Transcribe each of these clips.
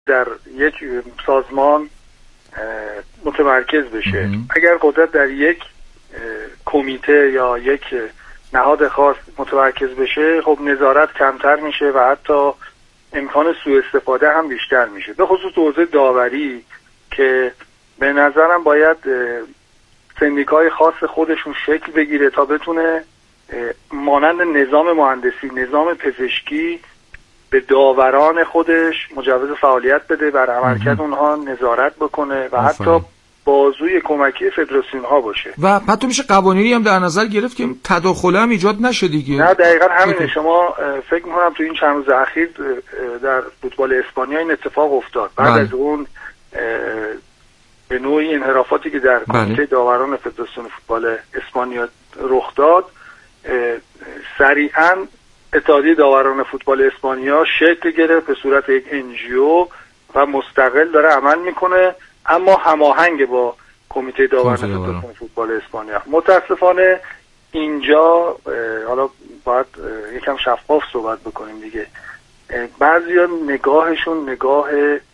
در یک سازمان متمرکز بشه. اگر قدرت در یک کمیته یا یک نهاد خاص متمرکز بشه، خب نظارت کمتر میشه و حتی امکان سوء استفاده هم بیشتر میشه، به خصوص حوزه داوری که به نظرم باید سندیکای خاص خودشون شکل بگیره تا بتونه مانند نظام مهندسی، نظام پزشکی به داوران خودش مجوز فعالیت بده، بر عملکرد اونها نظارت بکنه و حتی بازوی کمکی فدراسیون ها باشه. و حتی میشه قوانینی هم در نظر گرفت که تداخل هم ایجاد نشه دیگه. نه دقیقاً همینه. شما فکر میکنم تو این چند روز اخیر در فوتبال اسپانیا این اتفاق افتاد. بعد از اون به نوعی انحرافاتی که در کمیته داوران فدراسیون فوتبال اسپانیا رخ داد، سریعاً اتحادیه داوران فوتبال اسپانیا شکل گرفت به صورت یک NGO و مستقل داره عمل میکنه، اما هماهنگ با کمیته داوران فدراسیون فوتبال اسپانیا. متاسفانه اینجا حالا باید یکم شفاف صحبت بکنیم دیگه، بعضیا نگاهشون نگاه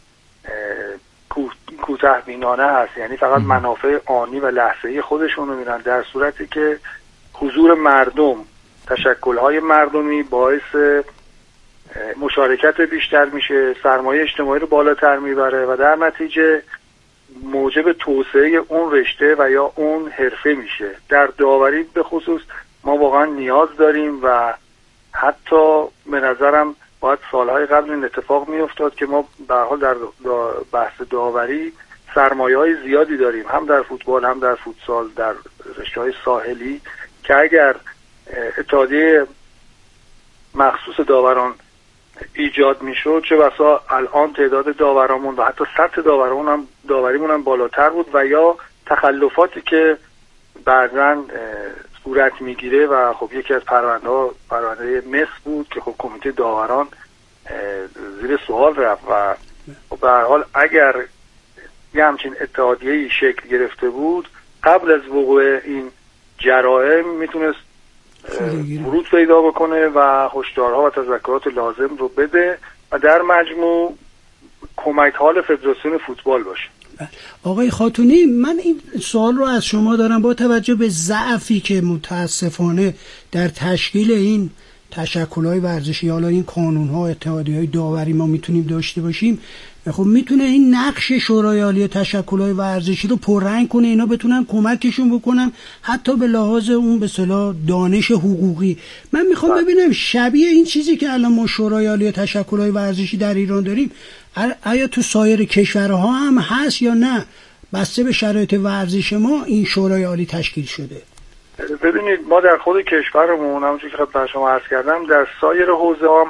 کوتاه‌بینانه هست، یعنی فقط منافع آنی و لحظه‌ای خودشون رو میرن، در صورتی که حضور مردم، تشکل‌های مردمی باعث مشارکت بیشتر میشه، سرمایه اجتماعی رو بالاتر میبره و در نتیجه موجب توسعه اون رشته و یا اون حرفه میشه. در داوری به خصوص ما واقعا نیاز داریم و حتی به نظرم باید سالهای قبل این اتفاق میافتاد که ما به هر حال در بحث داوری سرمایه‌های زیادی داریم، هم در فوتبال هم در فوتسال، در رشته‌های ساحلی، که اگر اتحادیه مخصوص داوران ایجاد میشد چه بسا الان تعداد داورامون و حتی سطح داوریمون هم بالاتر بود و یا تخلفاتی که بعضاً صورت میگیره و خب یکی از پرونده مس بود که خب کمیته داوران زیر سوال رفت و خب به هر حال اگر یه همچین اتحادیه‌ای شکل گرفته بود قبل از وقوع این جرائم میتونست ورود پیدا بکنه و هشدارها و تذکرات لازم رو بده و در مجموع کمک حال فدراسیون فوتبال باشه. آقای خاتونی، من این سوال رو از شما دارم با توجه به ضعفی که متاسفانه در تشکیل این تشکل‌های ورزشی، حالا این کانون‌ها، اتحادیه‌های داوری ما میتونیم داشته باشیم، خب میتونه این نقش شورای عالی تشکل‌های ورزشی رو پررنگ کنه، اینا بتونن کمکشون بکنن حتی به لحاظ اون به اصطلاح دانش حقوقی. من میخوام ببینم شبیه این چیزی که الان ما شورای عالی تشکل‌های ورزشی در ایران داریم آیا تو سایر کشورها هم هست یا نه؟ بسته به شرایط ورزش ما این شورای عالی تشکیل شده. ببینید ما در خود کشورمون همونجوری که خدمت شما عرض کردم در سایر حوزه هم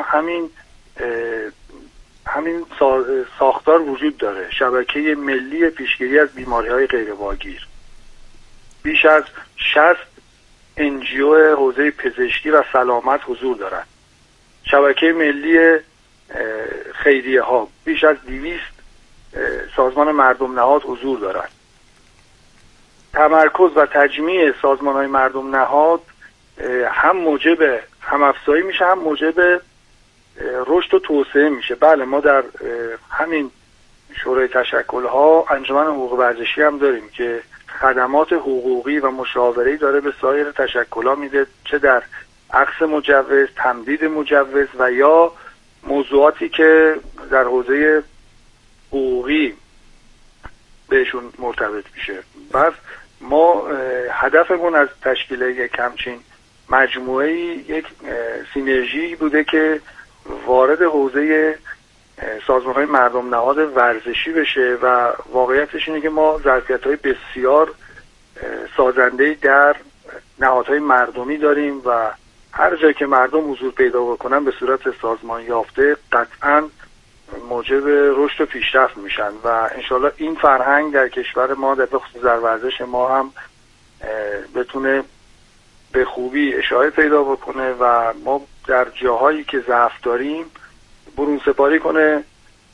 همین ساختار وجود داره. شبکه ملی پیشگیری از بیماری‌های غیرواگیر، بیش از 60 NGO حوزه پزشکی و سلامت حضور دارند. شبکه ملی خیریه ها، بیش از 200 سازمان مردم نهاد حضور دارند. تمرکز و تجمیع سازمان‌های مردم نهاد هم موجب هم افزایی میشه، هم موجب رشد و توسعه میشه. بله ما در همین شورای تشکل‌ها انجمن حقوق ورزشی هم داریم که خدمات حقوقی و مشاوره‌ای داره به سایر تشکل‌ها میده، چه در اخذ مجوز، تمدید مجوز و یا موضوعاتی که در حوزه حقوقی بهشون مرتبط میشه. پس ما هدفمون از تشکیل یک همچین مجموعه‌ای یک سینرژی بوده که وارد حوزه سازمان‌های مردم نهاد ورزشی بشه و واقعیتش اینه که ما ظرفیت‌های بسیار سازنده‌ای در نهادهای مردمی داریم و هر جایی که مردم حضور پیدا بکنن به صورت سازمان یافته قطعاً موجب رشد و پیشرفت میشن و انشالله این فرهنگ در کشور ما در خصوص در ورزش ما هم بتونه به خوبی اشاعه پیدا بکنه و ما در جاهایی که ضعف داریم برون سپاری کنه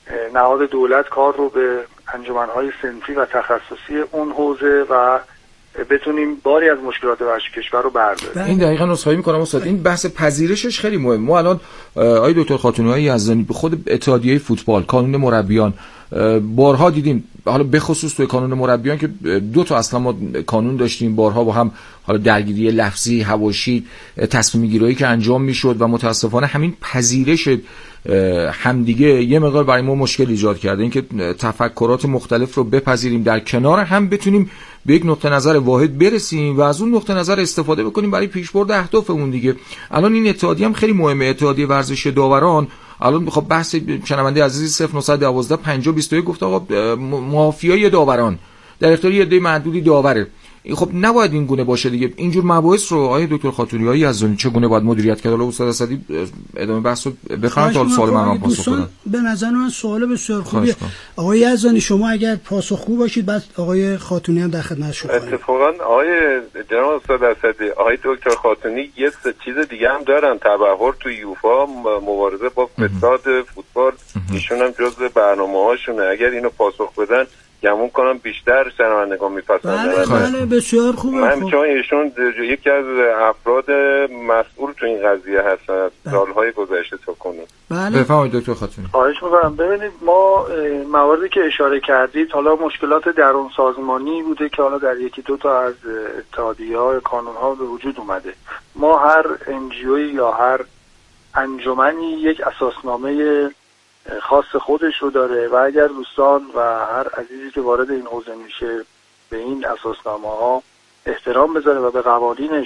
نهاد دولت کار رو به انجمنهای صنفی و تخصصی اون حوزه و بتونیم باری از مشکلات ورزش کشور رو برداریم. این دقیقاً عذرخواهی می‌کنم استاد، این بحث پذیرشش خیلی مهمه. ما الان آقای دکتر خاتونی‌های یزدانی به خود اتحادیه فوتبال، کانون مربیان بارها دیدیم، حالا به خصوص توی کانون مربیان که دو تا اصلا ما کانون داشتیم، بارها با هم حالا درگیری لفظی، حواشی، تصمیم گیری که انجام میشد و متاسفانه همین پذیرش همدیگه یه مقدار برای ما مشکل ایجاد کرده. اینکه تفکرات مختلف رو بپذیریم، در کنار هم بتونیم به یک نقطه نظر واحد برسیم و از اون نقطه نظر استفاده بکنیم برای پیشبرد اهدافمون دیگه. الان این اتحادیه هم خیلی مهمه، اتحادیه ورزش داوران. الان خب بحث شنونده عزیزی 0912 5021 گفت آقا مافیای داوران در اختیار یه عده معدودی داوره. خب نباید این گونه باشه دیگه. اینجور مباحث رو آقای دکتر خاتونی‌های یزدانی چگونه باید مدیریت کرد؟ حالا استاد اسدی ادامه بحث رو بفرمایید تا سوال من پاسخ بدم. به نظر من سوال بسیار خوبیه. آقای یزدانی شما اگر پاسخگو باشید بعد آقای خاتونی هم در خدمت شما. اتفاقا آقای جناب استاد اسدی، آقای دکتر خاتونی یه چیز دیگه هم دارن، تبحر تو یوفا، مبارزه با فساد فوتبال، ایشون هم جزء برنامه‌هاشونه. اگر اینو پاسخ بدن گمون کنم بیشتر شنوندگان میپسندن. بله بسیار خوبه. من چون ایشون یکی از افراد مسئول تو این قضیه هستن از سالهای گذشته تا کنون. بله بفرمایید دکتر خاتونی. خواهش می‌کنم. ببینید ما مواردی که اشاره کردید حالا مشکلات درون سازمانی بوده که حالا در یکی دو تا از اتحادیه‌ها، کانون‌ها به وجود اومده. ما هر NGO یا هر انجمنی یک اساسنامه خاص خودش رو داره و اگر دوستان و هر عزیزی که وارد این حوزه میشه به این اساسنامه ها احترام بذاره و به قوانینش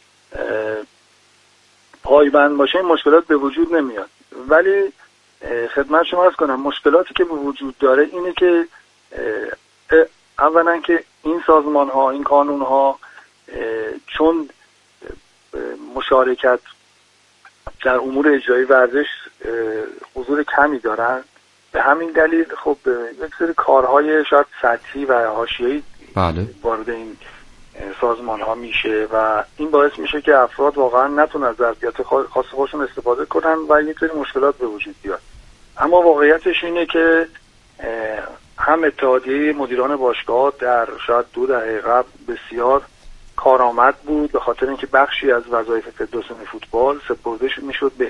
پایبند باشه این مشکلات به وجود نمیاد. ولی خدمت شما عرض کنم مشکلاتی که به وجود داره اینه که اولا که این سازمان ها، این کانون ها چون مشارکت در امور اجرایی ورزش حضور کمی دارن، به همین دلیل خب یک سری کارهای شاید سطحی و حاشیه‌ای وارد این سازمان ها میشه و این باعث میشه که افراد واقعا نتونن از ظرفیت خاص خودشون استفاده کنن و یک سری مشکلات به وجود بیاد. اما واقعیتش اینه که هم اتحادیه مدیران باشگاه در شاید 2 دهه قبل بسیار کارآمد بود به خاطر اینکه بخشی از وظایف فدراسیون فوتبال سپرده میشد به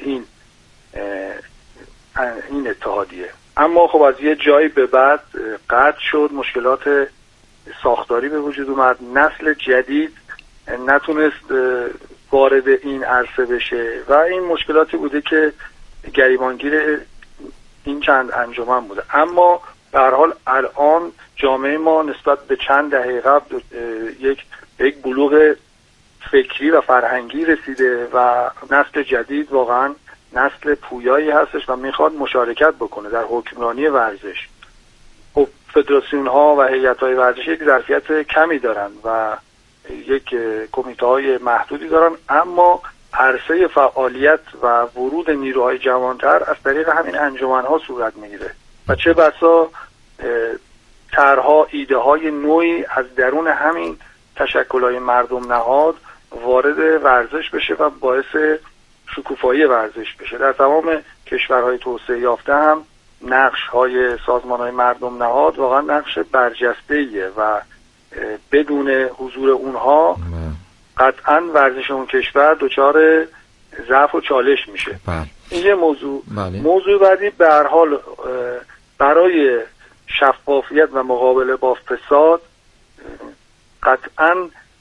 این اتحادیه. اما خب از یه جایی به بعد قطع شد، مشکلات ساختاری به وجود اومد، نسل جدید نتونست وارد این عرصه بشه و این مشکلاتی بوده که گریبانگیر این چند انجمن بوده. اما به هر حال الان جامعه ما نسبت به چند دهه قبل یک بلوغ فکری و فرهنگی رسیده و نسل جدید واقعا نسل پویایی هستش و میخواد مشارکت بکنه در حکمرانی ورزش. خب فدراسیون ها و هیئت های ورزشی یک ظرفیت کمی دارن و یک کمیته های محدودی دارن، اما عرصه فعالیت و ورود نیروهای جوانتر از طریق همین انجمن ها صورت میگیره و چه بسا طرحها، ایده های نوعی از درون همین تشکل‌های مردم نهاد وارد ورزش بشه و باعث شکوفایی ورزش بشه. در تمام کشورهای توسعه یافته هم نقش‌های سازمان‌های مردم نهاد واقعا نقش برجسته‌ایه و بدون حضور اونها قطعاً ورزش اون کشور دچار ضعف و چالش میشه. این یه موضوع. موضوع بعدی به هر حال برای شفافیت و مقابله با فساد قطعاً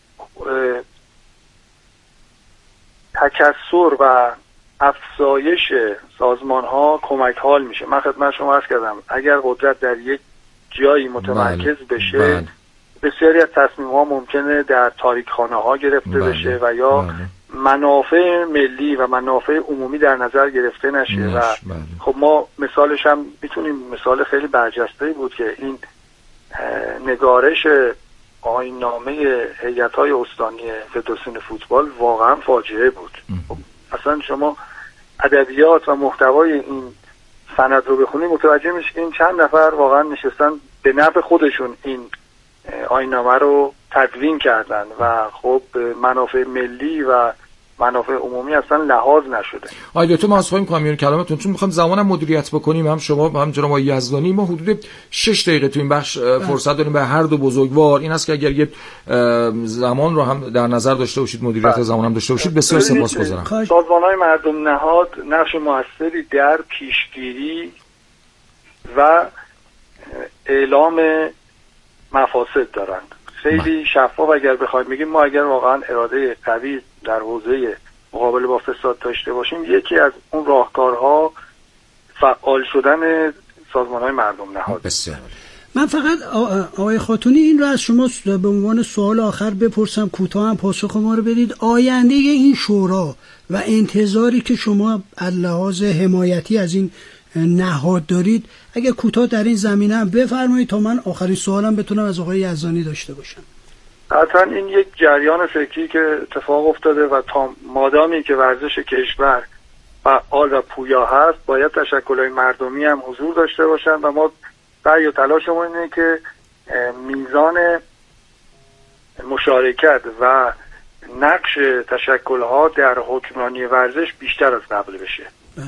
تکثر و افزایش سازمان ها کمک حال میشه. من خدمت شما عرض کردم اگر قدرت در یک جایی متمرکز بشه بسیاری از تصمیم ها ممکنه در تاریکخانه ها گرفته بشه و یا منافع ملی و منافع عمومی در نظر گرفته نشه و خب ما مثالش هم میتونیم مثال خیلی برجسته‌ای بود که این نگارش آیین‌نامه هیئت‌های استانی فدراسیون فوتبال واقعا فاجعه بود. خب اصلا شما ادبیات و محتوای این سند رو بخونید متوجه میشید این چند نفر واقعا نشستن به نفع خودشون این آیین‌نامه رو تدوین کردن و خب منافع ملی و منافع عمومی اصلا لحاظ نشده. آقای دکتر معذرت می‌خوام کلامتون، چون می‌خوام زمانم مدیریت بکنیم، هم شما هم جناب آقای یزدانی. ما حدود 6 دقیقه تو این بخش فرصت داریم به هر دو بزرگوار. این است که اگر یه زمان رو هم در نظر داشته باشید، مدیریت زمان هم داشته باشید، بسیار سپاسگزارم. سازمان‌های مردم نهاد نقش موثری در پیشگیری و اعلام مفاسد دارند. خیلی شفاف اگر بخوایم بگیم، ما اگر واقعا اراده قوی در حوزه مقابله با فساد داشته باشیم، یکی از اون راهکارها فعال شدن سازمان‌های مردم نهاد. بسیار. من فقط آقای خاتونی این رو از شما به عنوان سوال آخر بپرسم، کوتاه هم پاسخ ما رو بدید. آینده این شورا و انتظاری که شما از لحاظ حمایتی از این نهاد دارید، اگه کوتاه در این زمینه هم بفرمایید تا من آخرین سوالم بتونم از آقای یزدانی داشته باشم. قطعا این یک جریان فکری که اتفاق افتاده و تا مادامی که ورزش کشور فعال و پویا هست، باید تشکل‌های مردمی هم حضور داشته باشن و ما سعی و تلاشمون اینه که میزان مشارکت و نقش تشکل‌ها در حکمرانی ورزش بیشتر از قبل بشه.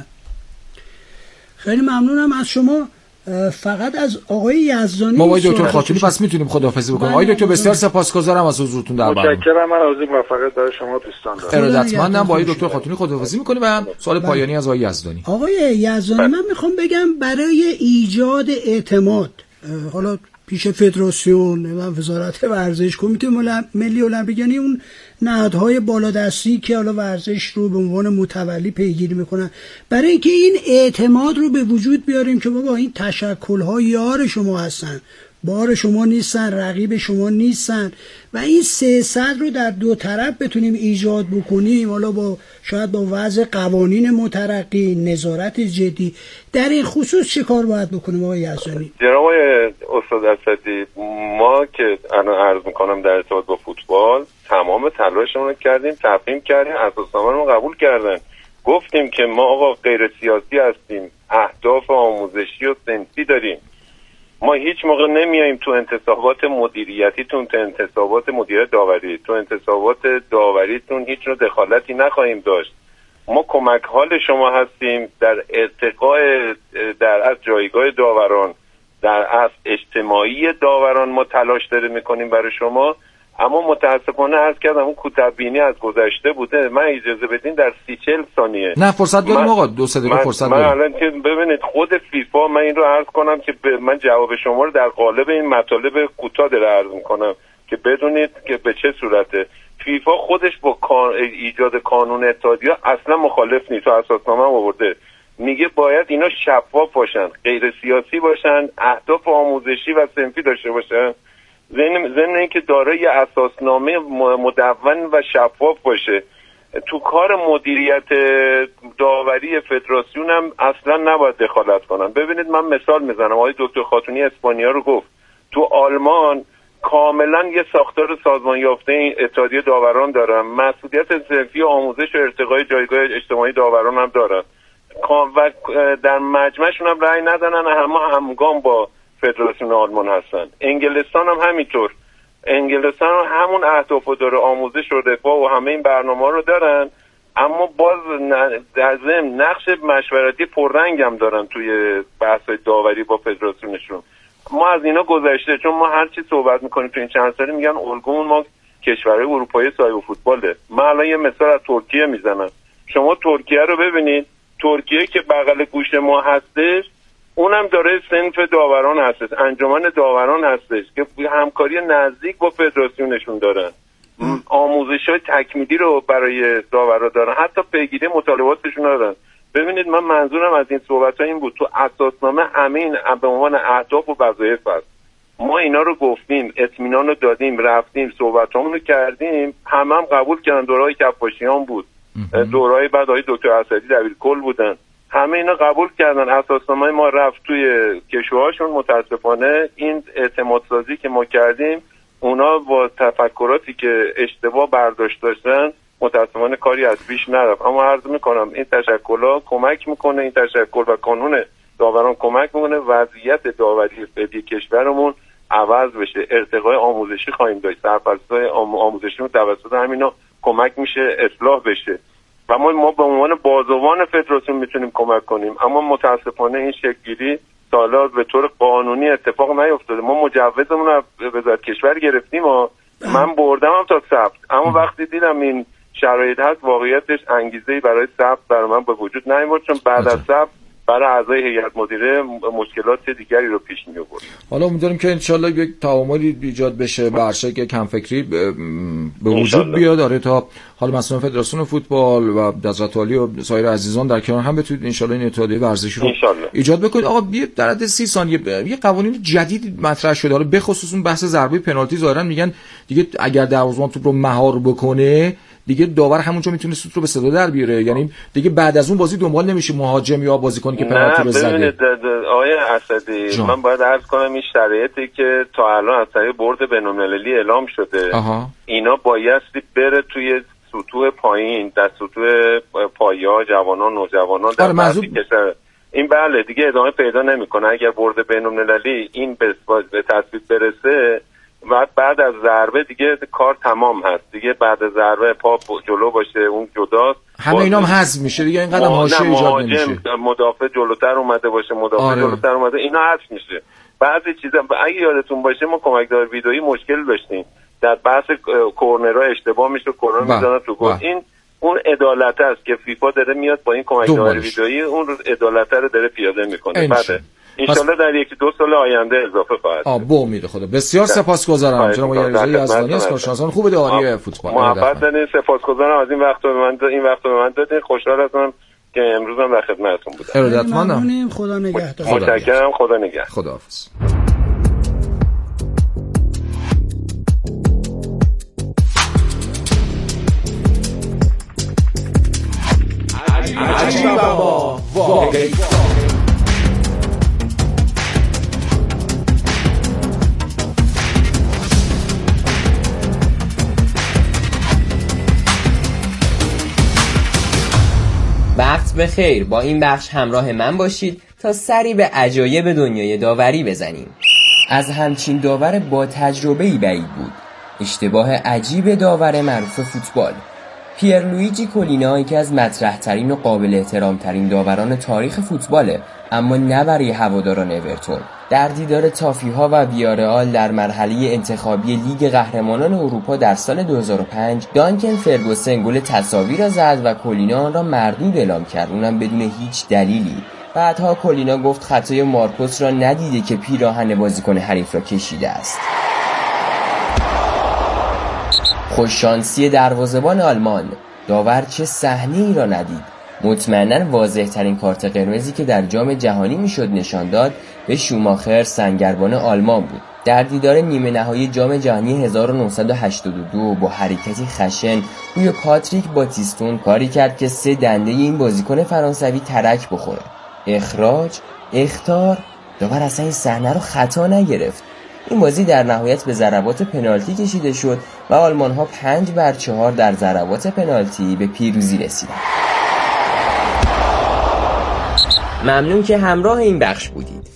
خیلی ممنونم از شما. فقط از آقای یزدانی ما دکتر خاتونی پس میتونیم خداحافظی بکنیم. آقای دکتر بسیار سپاسگزارم از حضورتون در برنامه. متشکرم. من آرزوی موفقیت برای شما دوستان دارم. ارادتمندم. با آقای دکتر خاتونی خداحافظی میکنیم و سوال پایانی از آقای یزدانی. آقای یزدانی، من میخوام بگم برای ایجاد اعتماد، حالا پیش فدراسیون و وزارت ورزش، کمیته ملی المپیک، یعنی اون نهادهای بالادستی که حالا ورزش رو به عنوان متولی پیگیری میکنن، برای اینکه این اعتماد رو به وجود بیاریم که بابا این تشکل‌ها یار شما هستن، بار شما نیستن، رقیب شما نیستن، و این 300 رو در دو طرف بتونیم ایجاد بکنیم، حالا شاید با وضع قوانین مترقی، نظارت جدی. در این خصوص چه کار باید بکنیم آقای یزدانی؟ جناب استاد اسدی، ما که الان عرض میکنم در ارتباط با فوتبال تمام تلاشمون رو کردیم، تفهیم کردیم، اساسنامه رو قبول کردن، گفتیم که ما آقا غیر سیاسی هستیم، اهداف آموزشی و صنفی داریم، ما هیچ موقع نمیاییم تو انتصابات مدیریتی، تو انتصابات مدیریت داوری، تو انتصابات داوریتون هیچ نوع دخالتی نخواهیم داشت. ما کمک حال شما هستیم در ارتقاء در از جایگاه داوران، در از اجتماعی داوران ما تلاش داره میکنیم برای شما. اما متاسفانه عرض کردم اون کوتاه‌بینی از گذشته بوده. من اجازه بدین در 30-40 ثانیه نه فرصت داریم آقا، 2-3 دقیقه فرصت داریم. من الان که ببینید خود فیفا، من این رو عرض کنم که من جواب شما رو در قالب این مطالب کوتاه داره عرض میکنم که بدونید که به چه صورته. فیفا خودش با ایجاد قانون اتحادیه اصلا مخالف نیست، تو اساسنامه آورده، میگه باید اینا شفاف باشن، غیر سیاسی باشن، اهداف آموزشی و صنفی داشته باشن، ضمن اینکه دارای اساسنامه مدون و شفاف باشه. تو کار مدیریت داوری فدراسیون هم اصلا نباید دخالت کنن. ببینید من مثال میزنم، آقای دکتر خاتونی اسپانیا رو گفت، تو آلمان کاملا یه ساختار سازمان یافته این اتحادیه داوران دارن، مسئولیت صنفی و آموزش و ارتقای جایگاه اجتماعی داوران هم دارن و در مجمعشون هم رأی ندارن، اما همگام با فدراسیون آلمان هستن. انگلستان هم همینطور، انگلستان هم همون اهدافو داره، آموزش و رفاه و همه این برنامه رو دارن، اما باز در ضمن نقش مشورتی پررنگ هم دارن توی بحث داوری با فدراسیونشون. ما از اینا گذشته، چون ما هر چی صحبت میکنیم تو این چند سالی میگن الگومون ما کشورهای اروپایی صاحب فوتباله. من الان یه مثال از ترکیه میزنم. شما ترکیه رو ببینید، ترکیه که بغل گوش ما هستش، اونم داره صنف داوران هستش، انجمن داوران هستش که همکاری نزدیک با فدراسیونشون دارن، آموزش‌های تکمیلی رو برای داورا دارن، حتی پیگیری مطالباتشون دارن. ببینید من منظورم از این صحبت‌ها این بود، تو اساسنامه همین به عنوان اهداف و وظایف هست. ما اینا رو گفتیم، اطمینان رو دادیم، رفتیم صحبتامون رو کردیم، هم قبول کردن. دورهای کفاشیان بود، دورهای بعد آقای دکتر اسدی دبیرکل بودن، همه اینا قبول کردن. اساسنامه ما رفت توی کشوهاشون. متاسفانه این اعتماد سازی که ما کردیم، اونا با تفکراتی که اشتباه برداشت داشتن متاسفانه کاری از پیش نرفت. اما عرض میکنم این تشکل‌ها کمک میکنه، این تشکل و قانون داوران کمک میکنه وضعیت داوری فعلی کشورمون عوض بشه. ارتقای آموزشی خواهیم داشت، سرپرستای آموزشی رو توسط همینا کمک میشه اصلاح بشه و ما به عنوان بازوان فدراسیون میتونیم کمک کنیم. اما متاسفانه این شکل‌گیری سالا به طور قانونی اتفاق نیفتاده. ما مجوزمون رو از وزارت کشور گرفتیم و من بردمم تا ثبت، اما وقتی دیدم این شرایط هست واقعیتش انگیزه‌ای برای ثبت برای من به وجود نیامد، چون بعد از ثبت برای اعضای هیئت مدیره مشکلات دیگری رو پیش می آورد. حالا امیدواریم که انشالله یک تعاملی ایجاد بشه، برشک کم فکری به وجود بیاد. آره تا حالا مسئولان فدراسیون فوتبال و حضرت عالی و سایر عزیزان در کنار هم بتونید انشالله این اتحادیه ورزشی رو ایجاد بکنید. آقا در حد 30 ثانیه یه قوانین جدید مطرح شده، حالا به خصوص اون بحث ضربه پنالتی. ظاهرا میگن دیگه اگر دروازه‌بان توپ رو مهار بکنه دیگه داور همونجا میتونه سوت رو به صدا در بیاره، یعنی دیگه بعد از اون بازی دنبال نمیشه مهاجم یا بازیکنی که پنالتی رو زده. نه ببینید آقای اسدی، من باید عرض کنم این شرایطی که تا الان از طریق بورد بین‌المللی اعلام شده اینا بایستی بره توی سطوح پایین، در سطوح پایه‌ها، جوانان، نوجوانان در بعضی کشور این بله دیگه ادامه پیدا نمیکنه. اگر بورد بین‌المللی این به تصویب برسه و بعد از ضربه دیگه کار تمام هست، دیگه بعد از ضربه پا جلو باشه اون جداست، همه اینا هم حذف میشه دیگه، اینقدر حاشیه ایجاد نمیشه. مدافع جلوتر اومده باشه، مدافع جلوتر اومده، اینا حذف میشه. بعضی چیزا اگه یادتون باشه ما کمکدار ویدئویی مشکل داشتیم در بحث کورنرها، اشتباه میشه کورنر میزنه تو گل. این اون عدالت است که فیفا داره میاد با این کمکدار ویدئویی اون عدالت رو داره پیاده میکنه. بعد انشالله در 1-2 سال آینده اضافه خواهد. با امید خدا. بسیار سپاسگزارم جناب آقای علیرضا یزدانی از کارشناسان خوب داوری فوتبال. محبت دارین، سپاسگزارم از این وقت به من دادین. خوشحال هستم که امروز هم در خدمتتون بودم. ارادتمندم. خدا نگهدار. متشکرم. خدا نگهدار. خداحافظ. عجیبا واقعی. وقت بخیر، با این بخش همراه من باشید تا سری به عجایب دنیای داوری بزنیم. از همچین داور با تجربه‌ای بعید بود. اشتباه عجیب داور معروف فوتبال. پیرلویجی کولینا یکی از مطرح‌ترین و قابل احترام‌ترین داوران تاریخ فوتباله، اما نه برای هواداران اورتون. در دیدار تافی‌ها و ویارئال در مرحله انتخابی لیگ قهرمانان اروپا در سال 2005 دانکن فرگوسن گل تساوی را زد و کولینا آن را مردود اعلام کرد، اونم بدون هیچ دلیلی. بعدها کولینا گفت خطای مارکوس را ندیده که پیراهن بازیکن حریف را کشیده است. خوششانسی دروازه‌بان آلمان، داور چه صحنه‌ای را ندید. مطمئناً واضح ترین کارت قرمزی که در جام جهانی میشد نشان داد به شوماخر سنگربان آلمان بود. در دیدار نیمه نهایی جام جهانی 1982 با حرکتی خشن روی پاتریک باتیستون کاری کرد که 3 دنده این بازیکن فرانسوی ترک بخوره. اخراج، اخطار، داور اصلا این صحنه رو خطا نگرفت. این بازی در نهایت به ضربات پنالتی کشیده شد و آلمان‌ها 5-4 در ضربات پنالتی به پیروزی رسیدند. ممنون که همراه این بخش بودید.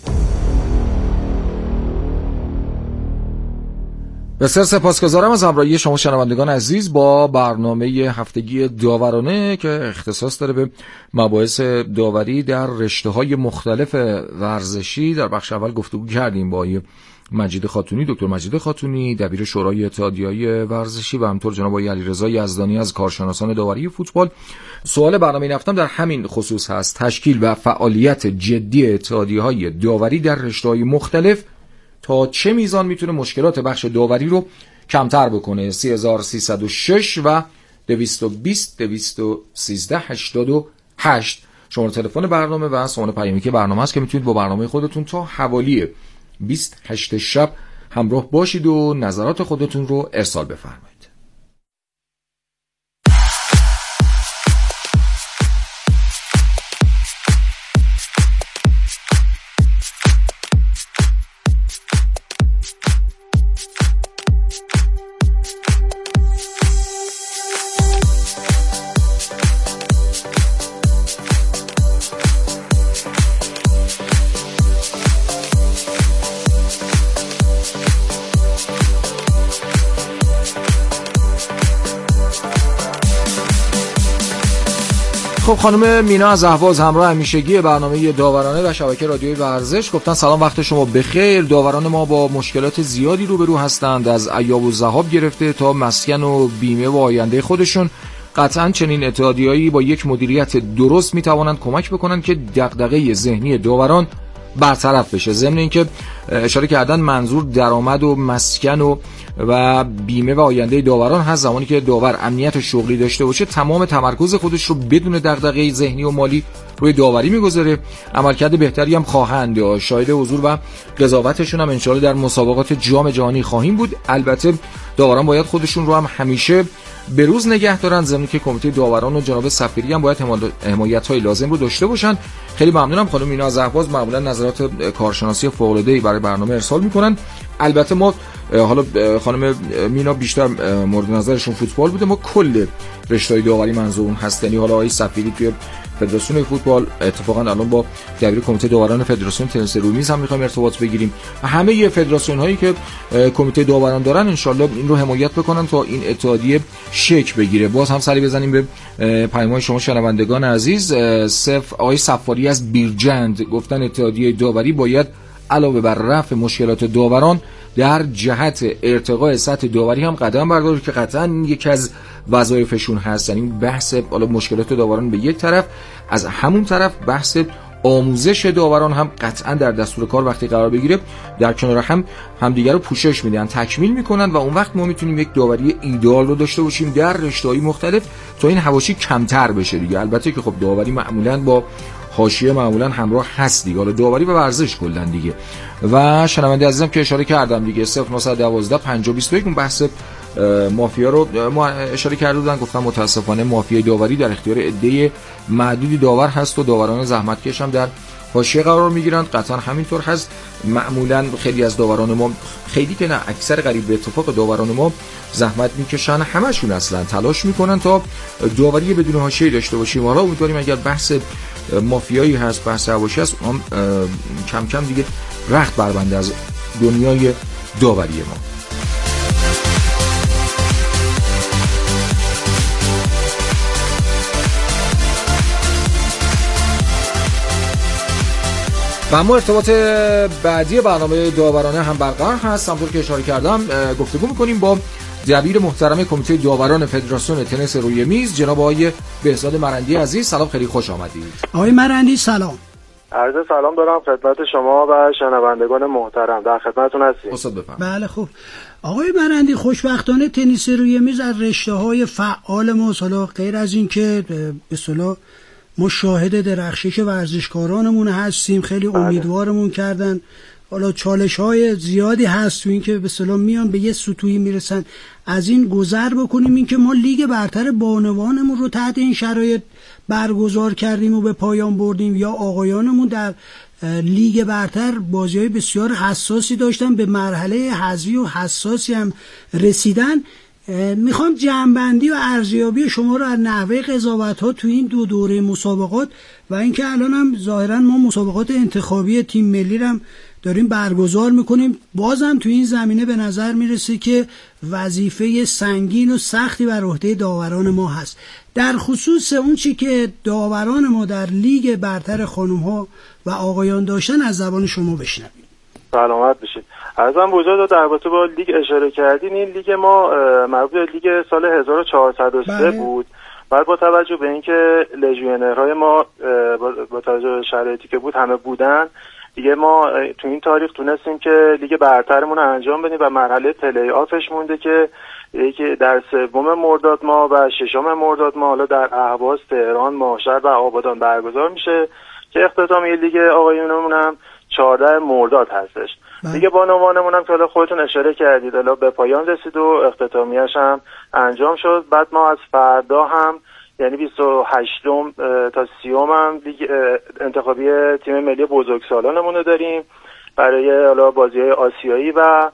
بسیار سپاسگزارم از همراهی شما شنوندگان عزیز با برنامه هفتگی داورانه که اختصاص داره به مباحث داوری در رشته‌های مختلف ورزشی. در بخش اول گفتگو کردیم با مجید خاتونی، دکتر مجید خاتونی، دبیر شورای اتحادیه‌های ورزشی و همینطور جناب آقای علیرضا یزدانی از کارشناسان داوری فوتبال. سوال برنامه این هفتم در همین خصوص هست: تشکیل و فعالیت جدی اتحادیه‌های داوری در رشته‌های مختلف تا چه میزان میتونه مشکلات بخش داوری رو کمتر بکنه؟ 3306 و 220 213 88 شماره تلفن برنامه و سوال پیامی که برنامه است که میتونید با برنامه خودتون تا حوالی 28 شب همراه باشید و نظرات خودتون رو ارسال بفرمایید. خب خانم مینا از اهواز همراه همیشگی برنامه داورانه و شبکه رادیویی ورزش گفتن سلام وقت شما بخیر. داوران ما با مشکلات زیادی روبرو هستند، از عیاب و ذهاب گرفته تا مسکن و بیمه و آینده خودشون. قطعا چنین اتحادیه‌ای با یک مدیریت درست میتوانند کمک بکنند که دغدغه ذهنی داوران برطرف بشه. ضمن اینکه اشاره کردن منظور درآمد و مسکن و بیمه و آینده داوران هست. زمانی که داور امنیت شغلی داشته باشه تمام تمرکز خودش رو بدون دغدغه ذهنی و مالی روی داوری میگذاره. عملکرد بهتری هم خواهند. شاهد حضور و قضاوتشون هم انشالله در مسابقات جام جهانی خواهیم بود. البته داوران باید خودشون رو هم همیشه به روز نگه دارن، ضمن که کمیته داوران و جناب سفیری هم باید حمایت‌های لازم رو داشته باشن. خیلی ممنونم خانم مینا از اهواز، معمولا نظرات کارشناسی فوق‌العاده‌ای برای برنامه ارسال میکنن. البته ما حالا خانم مینا بیشتر مورد نظرشون فوتبال بوده، ما کل رشته‌های داوری منظورمون هست. یعنی حالا آقای سفیری توی فدراسیون فوتبال، اتفاقا الان با دبیر کمیته داوران فدراسیون تنیس روی میز هم می‌خوایم ارتباط بگیریم و همه فدراسیون هایی که کمیته داوران دارن انشالله این رو حمایت بکنن تا این اتحادیه شکل بگیره. باز هم سری بزنیم به پیام‌های شما شنوندگان عزیز. آقای صفاری از بیرجند گفتن اتحادیه داوری باید علاوه بر رفع مشکلات داوران در جهت ارتقاء سطح داوری هم قدم برداره که قطعا یکی از وظایفشون هست. یعنی بحث حالا مشکلات داوران به یک طرف، از همون طرف بحث آموزش داوران هم قطعا در دستور کار وقتی قرار بگیره در کنار هم همدیگه رو پوشش میدن، تکمیل میکنن و اون وقت ما میتونیم یک داوری ایدئال رو داشته باشیم در رشته‌های مختلف تا این حواشی کمتر بشه دیگه. البته که خب داوری معمولا با حاشیه معمولا همراه هست دیگه، حالا داوری و ورزش کلا دیگه. و شنونده عزیزم که اشاره کردم دیگه 0912 5021 اون بحث مافیا رو ما اشاره کرده بودن، گفتم متاسفانه مافیای داوری در اختیار عده معدودی داور هست و داوران زحمتکش هم در حاشیه قرار میگیرند. قطعا همینطور هست. معمولا خیلی از داوران ما، خیلی که نه اکثر قریب به اتفاق داوران ما زحمت میکشن، همشون اصلا تلاش میکنن تا داوری بدون حاشیه داشته باشیم. حالا امیدواریم اگر بحث مافیایی هست، بحث حواشی هست، هم کم کم دیگه رخت بربنده از دنیای داوری ما. و اما ارتباط بعدی برنامه داورانه هم برقرار هست. همونطور که اشاره کردم گفتگو میکنیم با دبیر محترم کمیته داوران فدراسیون تنیس روی میز جناب آقای بهزاد مرندی عزیز. سلام، خیلی خوش آمدید. آقای مرندی سلام. عرض سلام دارم خدمت شما و شنوندگان محترم، در خدمتتون هستیم. استاد بفرمایید. بله خوب. آقای مرندی خوشبختانه تنیس روی میز از رشته‌های فعال ما، حالا غیر از این که به اصطلاح ما شاهد درخشش ورزشکارانمون هستیم، خیلی امیدوارمون کردن. حالا چالش‌های زیادی هست تو این که به اصطلاح میان به یه سطوحی میرسن، از این گذر بکنیم. این که ما لیگ برتر بانوانمون رو تحت این شرایط برگزار کردیم و به پایان بردیم، یا آقایانمون در لیگ برتر بازی‌های بسیار حساسی داشتن، به مرحله حذفی و حساسی هم رسیدن. میخوام جمع‌بندی و ارزیابی شما رو از نحوه قضاوت‌ها تو این دو دوره مسابقات و اینکه الان هم ظاهراً ما مسابقات انتخابی تیم ملی رو هم داریم برگزار میکنیم. بازم تو این زمینه به نظر میرسه که وظیفه سنگین و سختی بر عهده داوران ما هست. در خصوص اون چی که داوران ما در لیگ برتر خانم‌ها و آقایان داشتن از زبان شما بشنویم. سلامت بشید. ارزم بزرگ در رابطه با لیگ اشاره کردین. این لیگ ما مربوط به لیگ سال 1403 بود. بعد با توجه به اینکه لژیونرهای ما با توجه به شرایطی که بود همه بودن دیگه، ما تو این تاریخ تونستیم که لیگ برترمون رو انجام بدیم و مرحله پلی آفش مونده که یکی در 3 مرداد ماه و 6 مرداد ماه حالا در اهواز، تهران، ماشهد و آبادان برگزار میشه که اختتامیه لیگ آقایونمون هم 14 مرداد هستش. دیگه بانوانمون هم که حالا خودتون اشاره کردید حالا به پایان رسید و اختتامیه‌اش هم انجام شد. بعد ما از فردا هم یعنی 28 تا 30 هم لیگ انتخابی تیم ملی بزرگسالانمون رو داریم برای حالا بازی‌های آسیایی و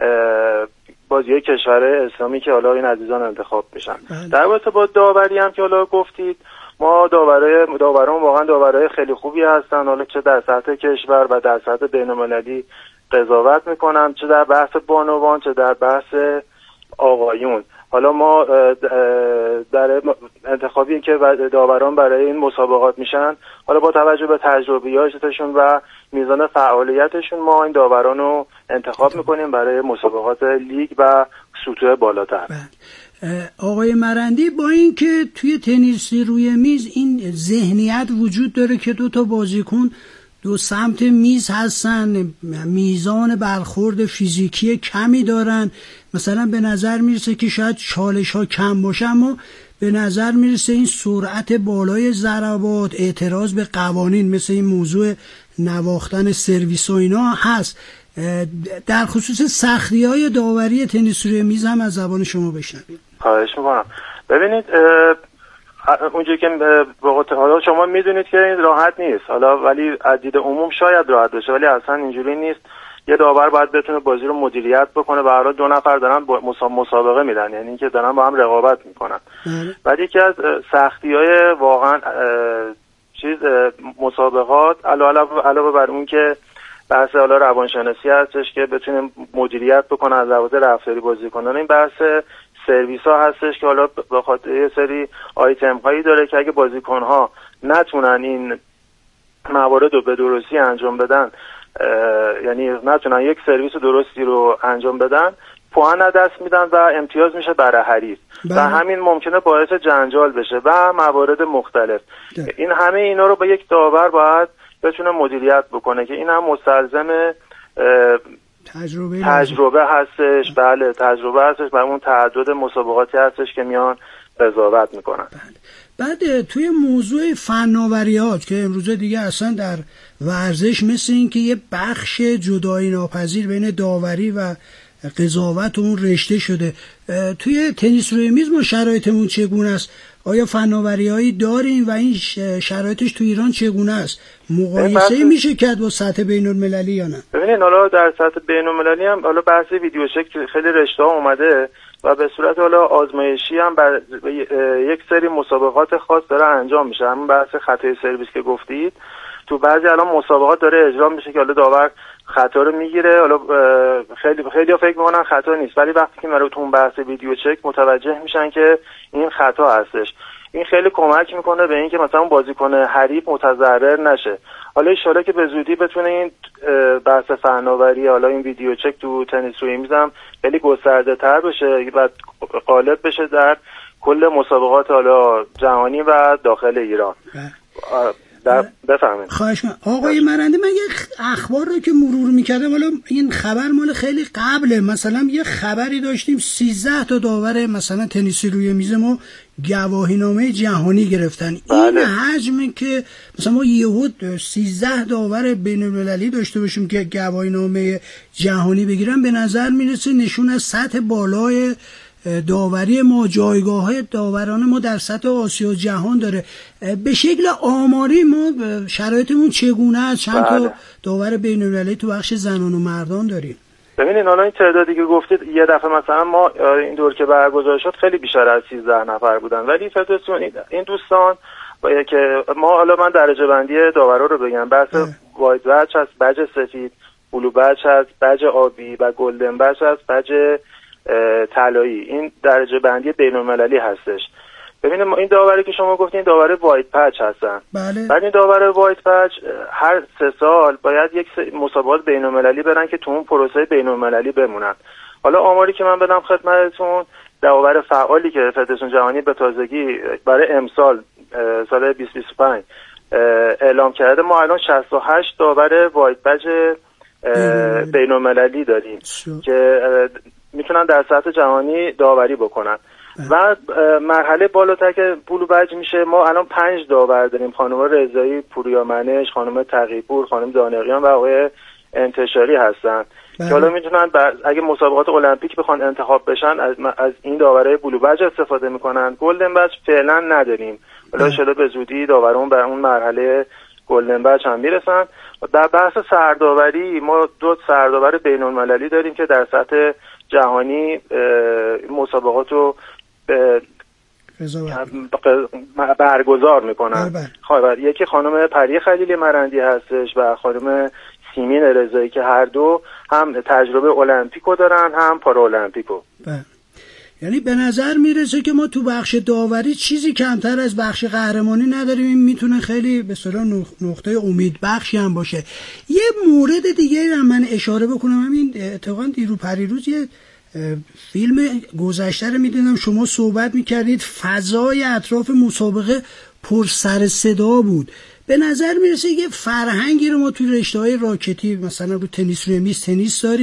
بازی‌های کشورهای اسلامی که حالا این عزیزان انتخاب میشن. در رابطه با داوری هم که حالا گفتید، ما داوران واقعا داورای خیلی خوبی هستن، حالا چه در سطح کشور و در سطح بین‌المللی قضاوت میکنن، چه در بحث بانوان چه در بحث آقایون. حالا ما در انتخابی که داوران برای این مسابقات میشن، حالا با توجه به تجربیاتشون و میزان فعالیتشون ما این داوران رو انتخاب میکنیم برای مسابقات لیگ و سطوح بالاتر. آقای مرندی، با اینکه توی تنیس روی میز این ذهنیت وجود داره که دو تا بازیکن دو سمت میز هستن، میزان برخورد فیزیکی کمی دارن، مثلا به نظر میرسه که شاید چالش ها کم باشه، اما به نظر میرسه این سرعت بالای ضربات، اعتراض به قوانین مثل این موضوع نواختن سرویس و اینا هست. در خصوص سختی های داوری تنیس روی میز هم از زبان شما بشنوید. خواهش میکنم. ببینید اونجایی که حالا شما میدونید که این راحت نیست، حالا ولی از دید عموم شاید راحت باشه، ولی اصلا اینجوری نیست. یه داور باید بتونه بازی رو مدیریت بکنه. به هر حال دو نفر دارن مسابقه میدن، یعنی اینکه دارن با هم رقابت میکنن. بعد یکی از سختی‌های واقعا مسابقات علاوه بر اون که بحث حالا روانشناسی هستش که بتونیم مدیریت بکنه از لحاظ رفتاری بازیکنان، این بحث سرویس ها هستش که حالا به خاطر یه سری آیتم هایی داره که اگه بازیکن ها نتونن این موارد رو به درستی انجام بدن، یعنی نتونن یک سرویس درستی رو انجام بدن، پوان دست میدن و امتیاز میشه برای حریف و همین ممکنه باعث جنجال بشه و موارد مختلف. این همه اینا رو با یک داور باید بتونه مدیریت بکنه که این هم مستلزم تجربه هستش. بله تجربه هستش و اون تعدد مسابقاتی هستش که میان قضاوت میکنن. بعد توی موضوع فناوریات که امروزه دیگه اصلا در ورزش مثل این که یه بخش جدایی ناپذیر بین داوری و قضاوت اون رشته شده، توی تنیس روی میز ما شرایطمون چگونه است؟ آیا فناوری‌هایی داریم و این شرایطش تو ایران چگونه است؟ مقایسه میشه کرد با سطح بین‌المللی یا نه؟ ببینید حالا در سطح بین‌المللی هم حالا بحث ویدیو چک خیلی رشته‌ها اومده و به صورت حالا آزمایشی هم بر یک سری مسابقات خاص داره انجام میشه. همون بحث خطای سرویس که گفتید تو بعضی الان مسابقات داره اجرا میشه که حالا داور خطا رو میگیره. حالا خیلی فکر میکنن خطا نیست، ولی وقتی که مرا تو اون بحث ویدیو چک متوجه میشن که این خطا هستش، این خیلی کمک میکنه به اینکه مثلا بازیکن حریف متضرر نشه. حالا ان شاءالله که به زودی بتونه این بحث فناوری، حالا این ویدیو چک تو تنیس روی میزم خیلی گسترده تر بشه و غالب بشه در کل مسابقات حالا جهانی و داخل ایران. بفهمید. خواهش می‌کنم. آقای مرندی، من یه اخبار رو که مرور می‌کردم، حالا این خبر مال خیلی قبله، مثلا یه خبری داشتیم 13 تا داور مثلا تنیسی روی میز ما گواهینامه جهانی گرفتن. این حجمی که مثلا ما یهود 13 داور بین‌المللی داشته باشیم که گواهینامه جهانی بگیرن، به نظر میرسه نشون از سطح بالای داوری ما، جایگاه داوران ما در سطح آسیا و جهان داره. به شکل آماری ما شرایطمون چگونه است؟ چند تا داور بین‌المللی تو بخش زنان و مردان داریم؟ ببینید حالا این تعدادی که گفتید، یه دفعه مثلا ما این دور که برگزار شد خیلی بیشتر از 13 نفر بودن، ولی این دوستان که ما، حالا من درجه بندی داورا رو بگم، بحث وایت بچ هست، بج سفید، بلو بچ هست، بج آبی و گلدن بچ هست، بج طلایی. این درجه بندی بین‌المللی هستش. ببینید ما این داوری که شما گفتین داور وایت پچ هستن. بعد این داور وایت پچ هر 3 سال باید یک مسابقات بین‌المللی برن که تو اون پروسه بین‌المللی بمونن. حالا آماری که من بدم خدمتتون، داور فعالی که فدراسیون جهانی به تازگی برای امسال سال 2025 اعلام کرده، ما الان 68 داور وایت پچ بین‌المللی داریم که میتونن در سطح جهانی داوری بکنن. و مرحله بالاتر که بلو بج میشه، ما الان 5 داور داریم، خانم رضایی پوریامنش، خانم تقی‌پور، خانم دانقیان و آقای انتشاری هستن که حالا میتونن اگه مسابقات المپیک بخوان انتخاب بشن از این داورای بلو بج استفاده میکنن. گلدن بج فعلا نداریم، حالا ان شاءالله به زودی داورون به اون مرحله گلدن بج هم میرسن. در بحث سرداوری ما 2 سرداور بین‌المللی داریم که در سطح جهانی مسابقات رو برگزار میکنن. یکی خانم پری خلیلی مرندی هستش و خانم سیمین رضایی که هر دو هم تجربه المپیکو دارن هم پارالمپیکو. یعنی به نظر میرسه که ما تو بخش داوری چیزی کمتر از بخش قهرمانی نداریم. این میتونه خیلی به اصطلاح نقطه امید بخشی هم باشه. یه مورد دیگه رو من اشاره بکنم، همین اتفاقا دیرو پریروز یه فیلم گذشته رو میدیدم، شما صحبت میکردید فضای اطراف مسابقه پر سر صدا بود. به نظر میرسه یه فرهنگی رو ما توی رشته‌های راکتی مثلا رو تنیس روی میز تنیس داریم